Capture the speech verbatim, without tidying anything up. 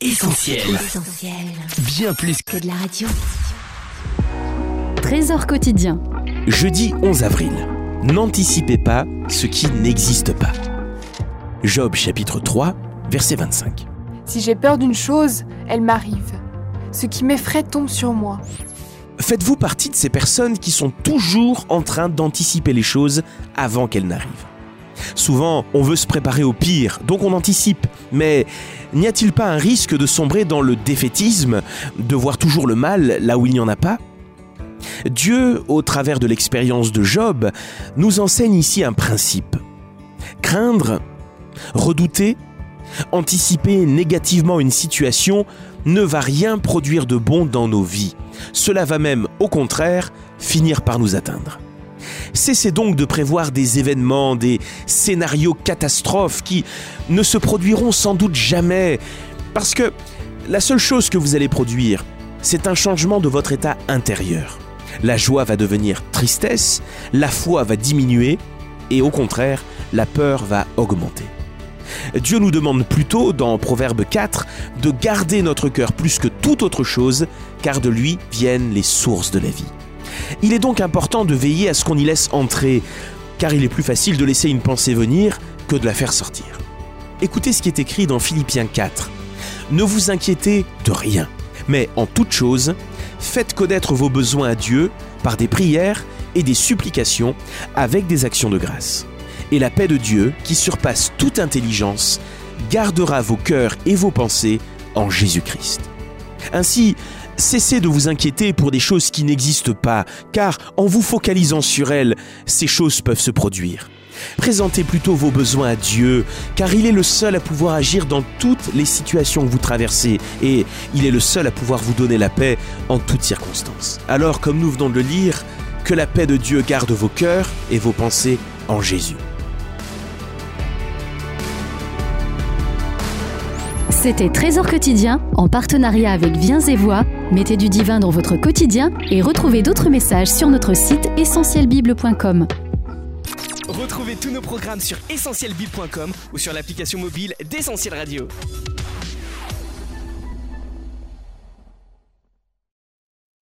Essentiel. Essentiel. Bien plus Que de la radio. Trésor quotidien. Jeudi onze avril. N'anticipez pas ce qui n'existe pas. Job chapitre trois, verset vingt-cinq. Si j'ai peur d'une chose, elle m'arrive. Ce qui m'effraie tombe sur moi. Faites-vous partie de ces personnes qui sont toujours en train d'anticiper les choses avant qu'elles n'arrivent? Souvent, on veut se préparer au pire, donc on anticipe. Mais n'y a-t-il pas un risque de sombrer dans le défaitisme, de voir toujours le mal là où il n'y en a pas? Dieu, au travers de l'expérience de Job, nous enseigne ici un principe. Craindre, redouter, anticiper négativement une situation ne va rien produire de bon dans nos vies. Cela va même, au contraire, finir par nous atteindre. Cessez donc de prévoir des événements, des scénarios catastrophes qui ne se produiront sans doute jamais, parce que la seule chose que vous allez produire, c'est un changement de votre état intérieur. La joie va devenir tristesse, la foi va diminuer, et au contraire, la peur va augmenter. Dieu nous demande plutôt, dans Proverbe quatre, de garder notre cœur plus que toute autre chose, car de lui viennent les sources de la vie. Il est donc important de veiller à ce qu'on y laisse entrer, car il est plus facile de laisser une pensée venir que de la faire sortir. Écoutez ce qui est écrit dans Philippiens quatre. « Ne vous inquiétez de rien, mais en toute chose, faites connaître vos besoins à Dieu par des prières et des supplications avec des actions de grâce. Et la paix de Dieu, qui surpasse toute intelligence, gardera vos cœurs et vos pensées en Jésus-Christ. » Ainsi, cessez de vous inquiéter pour des choses qui n'existent pas, car en vous focalisant sur elles, ces choses peuvent se produire. Présentez plutôt vos besoins à Dieu, car il est le seul à pouvoir agir dans toutes les situations que vous traversez, et il est le seul à pouvoir vous donner la paix en toutes circonstances. Alors, comme nous venons de le lire, que la paix de Dieu garde vos cœurs et vos pensées en Jésus. C'était Trésor quotidien en partenariat avec Viens et Voix. Mettez du divin dans votre quotidien et retrouvez d'autres messages sur notre site essentiel bible point com. Retrouvez tous nos programmes sur essentiel bible point com ou sur l'application mobile d'Essentiel Radio.